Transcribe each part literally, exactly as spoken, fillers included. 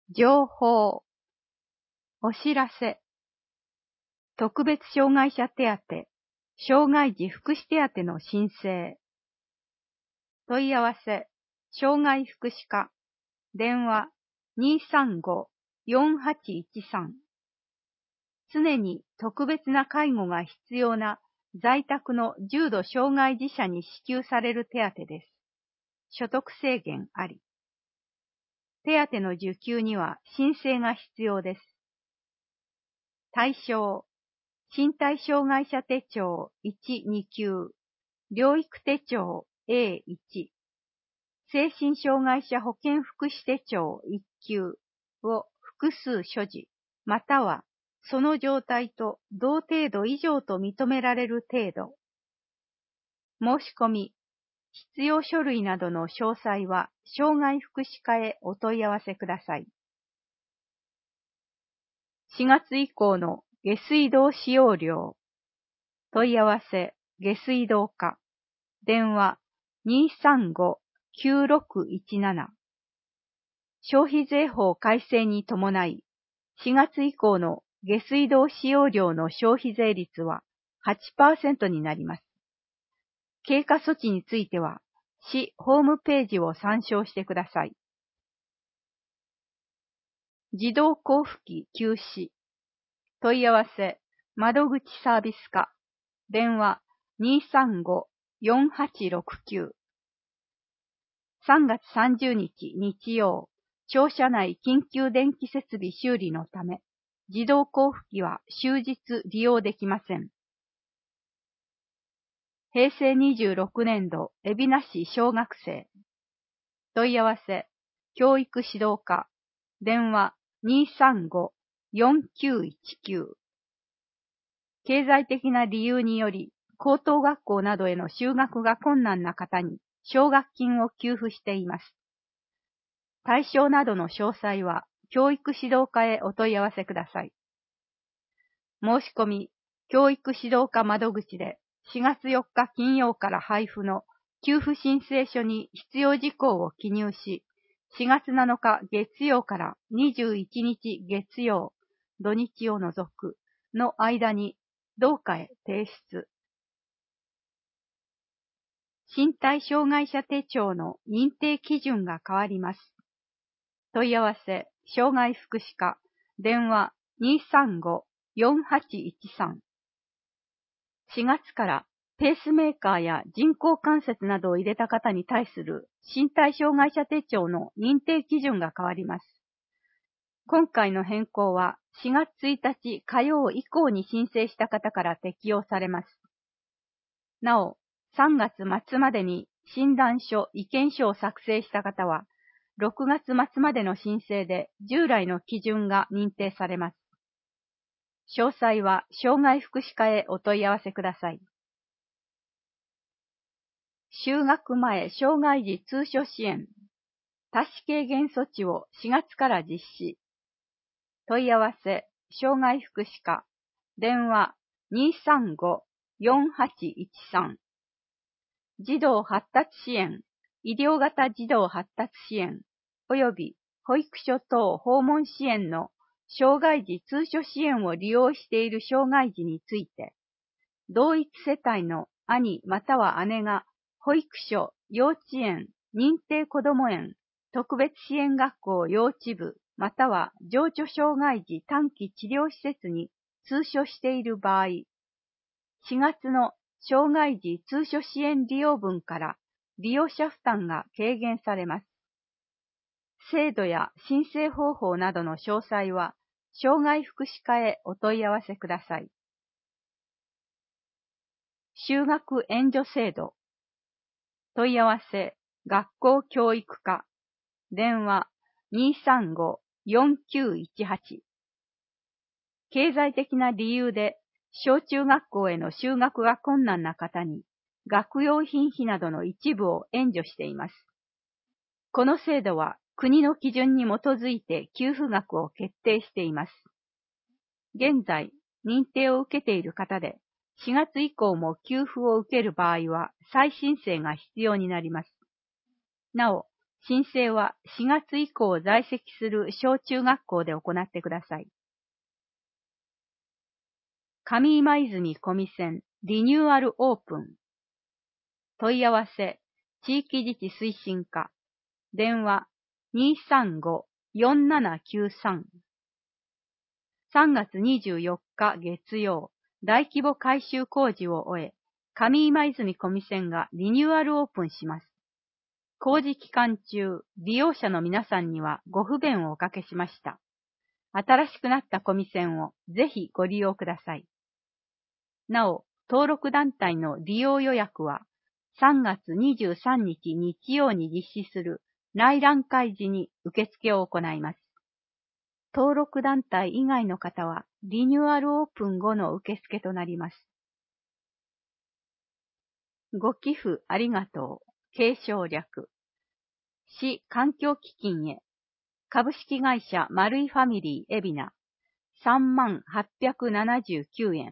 情報、お知らせ、特別障害者手当、障害児福祉手当の申請、問い合わせ、障害福祉課、電話 にーさんごーよんはちいちさん。常に特別な介護が必要な在宅の重度障害児者に支給される手当です。所得制限あり。手当の受給には申請が必要です。対象、身体障害者手帳いち、に級、療育手帳 エーいち、精神障害者保健福祉手帳いっ級を複数所持、またはその状態と同程度以上と認められる程度。申し込み、必要書類などの詳細は障害福祉課へお問い合わせください。しがつ以降の下水道使用料。問い合わせ、下水道課。電話 にーさんごーきゅうろくいちなな。消費税法改正に伴い、しがつ以降の下水道使用料の消費税率は はちパーセント になります。経過措置については、市ホームページを参照してください。自動交付機休止。問い合わせ、窓口サービス課。電話 にーさんごーよんはちろくきゅう。さんがつさんじゅうにち日曜、庁舎内緊急電気設備修理のため、自動交付機は終日利用できません。へいせいにじゅうろくねんど、海老名市小学生。問い合わせ、教育指導課。電話 にーさんごーよんきゅういちきゅう。経済的な理由により、高等学校などへの就学が困難な方に奨学金を給付しています。対象などの詳細は、教育指導課へお問い合わせください。申し込み、教育指導課窓口でしがつよっか金曜から配布の給付申請書に必要事項を記入し、しがつなのか月曜からにじゅういちにち月曜、土日を除くの間に同課へ提出。身体障害者手帳の認定基準が変わります。問い合わせ、障害福祉課、電話 にーさんごーよんはちいちさん。しがつからペースメーカーや人工関節などを入れた方に対する身体障害者手帳の認定基準が変わります。今回の変更はしがつついたち火曜以降に申請した方から適用されます。なお、さんがつ末までに診断書、意見書を作成した方は、ろくがつ末までの申請で従来の基準が認定されます。詳細は障害福祉課へお問い合わせください。就学前障害児通所支援、多子軽減措置をしがつから実施。問い合わせ、障害福祉課、電話 にーさんごーよんはちいちさん。児童発達支援、医療型児童発達支援、及び保育所等訪問支援の障害児通所支援を利用している障害児について、同一世帯の兄または姉が保育所、幼稚園、認定こども園、特別支援学校幼稚部、または情緒障害児短期治療施設に通所している場合、しがつの障害児通所支援利用分から利用者負担が軽減されます。制度や申請方法などの詳細は、障害福祉課へお問い合わせください。就学援助制度。問い合わせ、学校教育課。電話 にーさんごーよんきゅういちはち。経済的な理由で、小中学校への就学が困難な方に、学用品費などの一部を援助しています。この制度は国の基準に基づいて給付額を決定しています。現在、認定を受けている方で、しがつ以降も給付を受ける場合は再申請が必要になります。なお、 申請はしがつ以降在籍する小中学校で行ってください。上今泉小見線リニューアルオープン。問い合わせ、地域自治推進課。電話 にーさんご よんななきゅうさん。さんがつにじゅうよっか月曜、大規模改修工事を終え、上今泉小見線がリニューアルオープンします。工事期間中、利用者の皆さんにはご不便をおかけしました。新しくなった小見線をぜひご利用ください。なお、登録団体の利用予約はさんがつにじゅうさんにち日曜に実施する内覧会時に受付を行います。登録団体以外の方はリニューアルオープン後の受付となります。ご寄付ありがとう。継承略。市環境基金へ。株式会社マルイファミリー海老名。さんまんはっぴゃくななじゅうきゅうえん。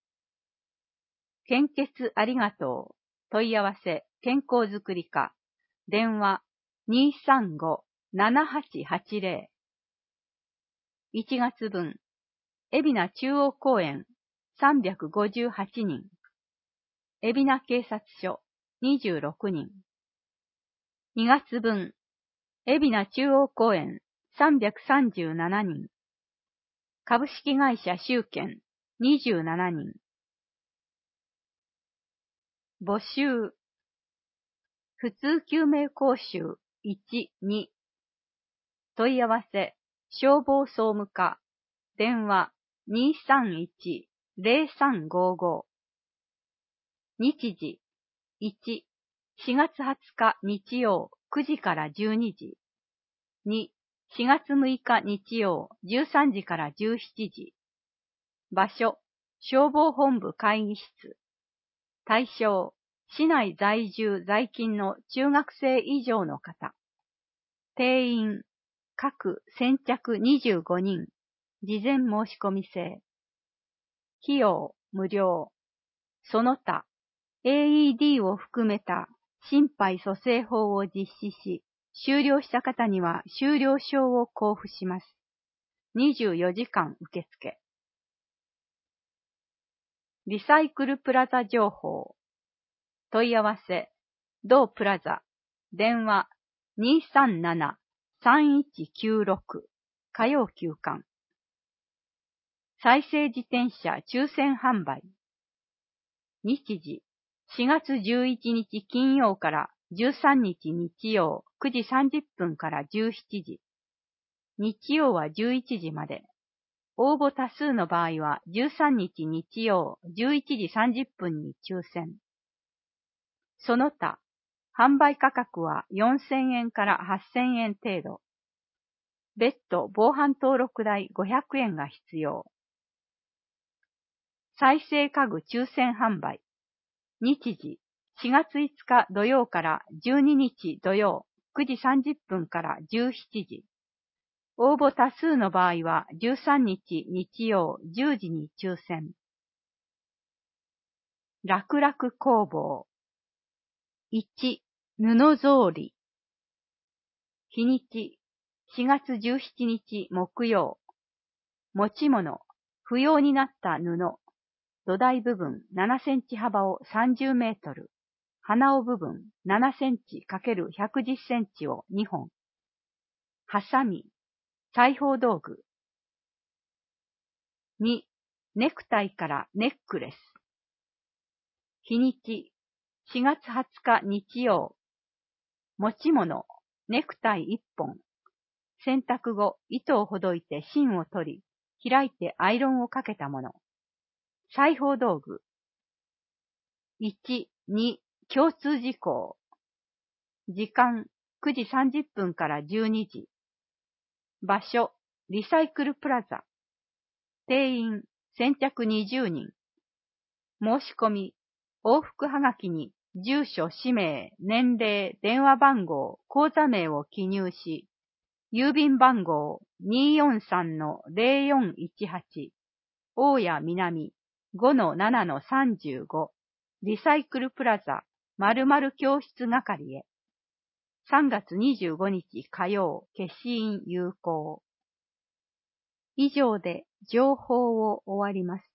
献血ありがとう。問い合わせ、健康づくり課。電話 にーさんご ななはちはちぜろ。いちがつぶん。海老名中央公園さんびゃくごじゅうはちにん。海老名警察署にじゅうろくにん。にがつぶん。海老名中央公園さんびゃくさんじゅうななにん。株式会社集権にじゅうななにん。募集。普通救命講習いち、に。問い合わせ、消防総務課。電話 にーさんいち ぜろさんごご。日時いち、しがつはつか日曜くじからじゅうにじ。に、しがつむいか日曜じゅうさんじからじゅうしちじ。場所、消防本部会議室。対象、市内在住在勤の中学生以上の方。定員、各先着にじゅうごにん。事前申し込み制。費用、無料。その他、エーイーディー を含めた心肺蘇生法を実施し、終了した方には終了証を交付します。にじゅうよじかん受付。リサイクルプラザ情報。問い合わせ、同プラザ。電話 にーさんなな さんいちきゅうろく。火曜休館。再生自転車抽選販売。日時、しがつじゅういちにち金曜からじゅうさんにち日曜くじさんじゅっぷんからじゅうしちじ。日曜はじゅういちじまで。応募多数の場合はじゅうさんにち日曜じゅういちじさんじゅっぷんに抽選。その他、販売価格はよんせんえんからはっせんえん程度。別途防犯登録代ごひゃくえんが必要。再生家具抽選販売。日時、しがついつか土曜からじゅうににち土曜くじさんじゅっぷんからじゅうしちじ。応募多数の場合はじゅうさんにち日曜じゅうじに抽選。楽々工房。いち、布草履。日にち、しがつじゅうしちにち木曜。持ち物、不要になった布。土台部分ななセンチ幅をさんじゅうメートル。鼻緒部分ななセンチ ×ひゃくじゅっセンチをにほん。ハサミ、裁縫道具。に、ネクタイからネックレス。日にち、しがつはつか日曜。持ち物、ネクタイいっぽん。洗濯後、糸をほどいて芯を取り、開いてアイロンをかけたもの。裁縫道具。いち、に、共通事項。時間、くじさんじゅっぷんからじゅうにじ。場所、リサイクルプラザ。定員、先着にじゅうにん。申し込み、往復はがきに、住所、氏名、年齢、電話番号、口座名を記入し、郵便番号 にーよんさんのぜろよんいちはち、大谷南 ごのななのさんじゅうご、リサイクルプラザ、〇〇教室係へ。 さんがつにじゅうごにち火曜、消印有効。以上で情報を終わります。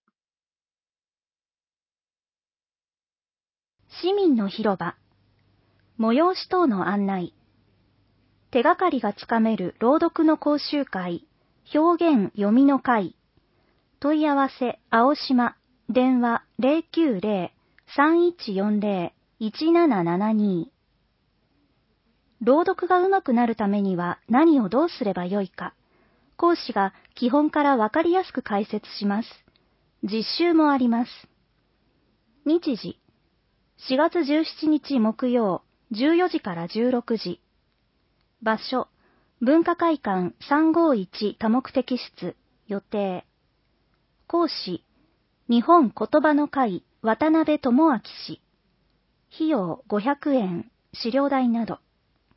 市民の広場、催し等の案内、手がかりがつかめる朗読の講習会、表現読みの会、問い合わせ青島、電話 ゼロきゅうゼロ さんいちよんゼロ いちななななに。朗読が上手くなるためには何をどうすればよいか、講師が基本からわかりやすく解説します。実習もあります。日時、しがつじゅうしちにち木曜、じゅうよじからじゅうろくじ。場所、文化会館さんごいち多目的室、予定。講師、日本言葉の会渡辺智明氏。費用ごひゃくえん、資料代など。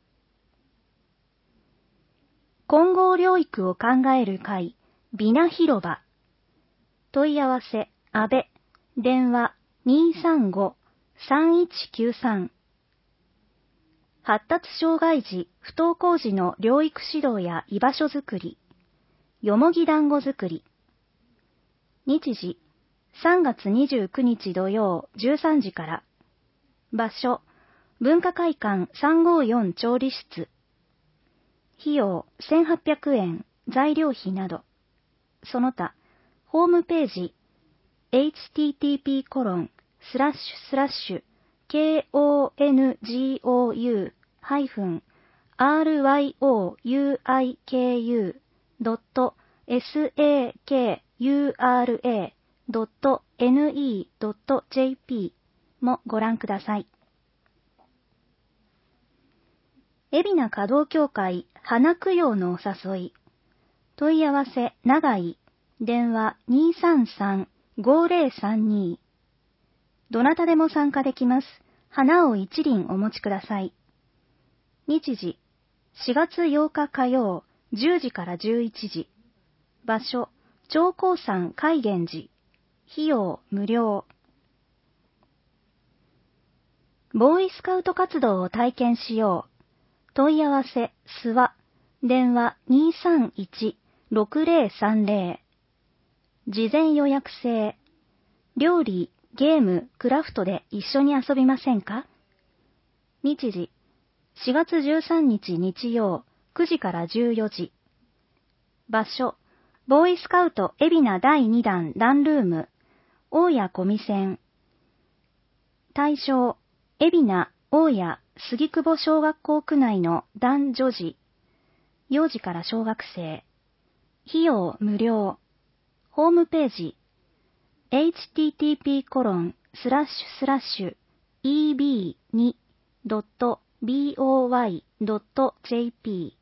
混合療育を考える会、美名広場。問い合わせ、安倍、電話 にーさんご さんいちきゅうさん。発達障害児、不登校児の療育指導や居場所づくり、よもぎ団子作り。日時、さんがつにじゅうくにち土曜じゅうさんじから。場所、文化会館さんごよん調理室。費用せんはっぴゃくえん、材料費など。その他、ホームページ、エイチティーティーピーコロンスラッシュスラッシュケーオーエヌジーオーユーハイフンアールワイオーユーアイケーユードットエスエーケーユーアールエードットエヌイードットジェーピー もご覧ください。海老名華道協会花供養のお誘い。問い合わせ長井、電話 にーさんさん ごゼロさんに。どなたでも参加できます。花を一輪お持ちください。日時、しがつようか火曜、じゅうじからじゅういちじ。場所、長江山海源寺。費用無料。ボーイスカウト活動を体験しよう。問い合わせ、諏訪、電話 にーさんいち ろくゼロさんゼロ。事前予約制。料理、ゲーム、クラフトで一緒に遊びませんか？日時、しがつじゅうさんにち日曜、くじからじゅうよじ。場所、ボーイスカウト海老名だいにだんランルーム、大谷小見線。対象、海老名、大谷、杉久保小学校区内の男女児。幼児から小学生。費用無料。ホームページ、エイチティーティーピーコロンスラッシュスラッシュイービーにドットボイドットジェーピー。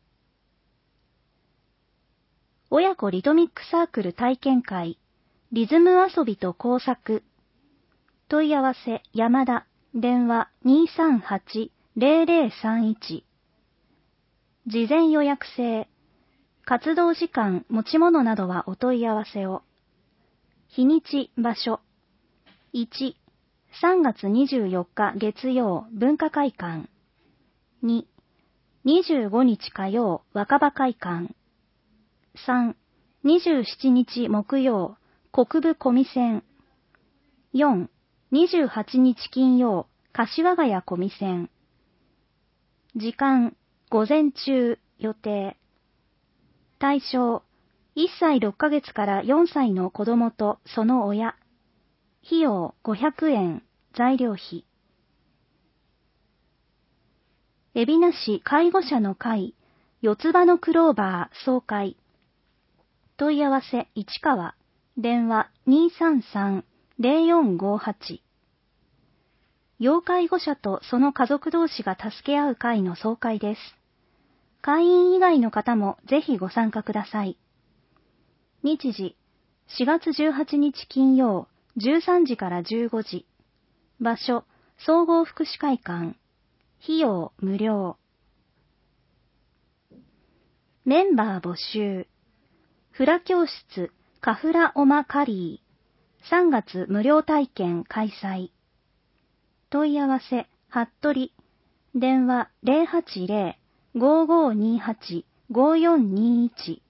親子リトミックサークル体験会、リズム遊びと工作。問い合わせ山田、電話 にーさんはち ゼロゼロさんいち。事前予約制。活動時間、持ち物などはお問い合わせを。日にち、場所。いち、さんがつにじゅうよっか月曜、文化会館。に、にじゅうごにち火曜、若葉会館。さん、にじゅうしちにち木曜、国分小見線。よん、にじゅうはちにち金曜、柏ヶ谷小見線。時間、午前中、予定。対象、いっさいろっかげつからよんさいの子供とその親。費用ごひゃくえん、材料費。海老名市介護者の会、四つ葉のクローバー総会。問い合わせ市川、電話 にーさんさん ゼロよんごはち。要介護者とその家族同士が助け合う会の総会です。会員以外の方もぜひご参加ください。日時、しがつじゅうはちにち金曜、じゅうさんじからじゅうごじ。場所、総合福祉会館。費用無料。メンバー募集。フラ教室、カフラオマカリー。さんがつ無料体験開催。問い合わせ、服部、 電話 ゼロはちゼロ ごーごーにーはち ごーよんにーいち。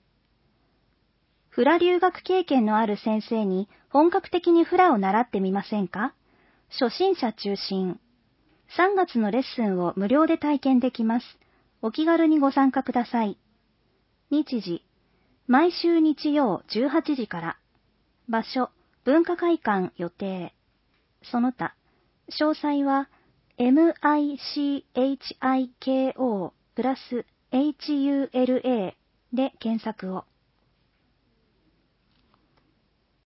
フラ留学経験のある先生に本格的にフラを習ってみませんか？初心者中心。さんがつのレッスンを無料で体験できます。お気軽にご参加ください。日時、毎週日曜じゅうはちじから。場所、文化会館予定。その他、詳細は ミチコ プラス エイチユーエルエー で検索を。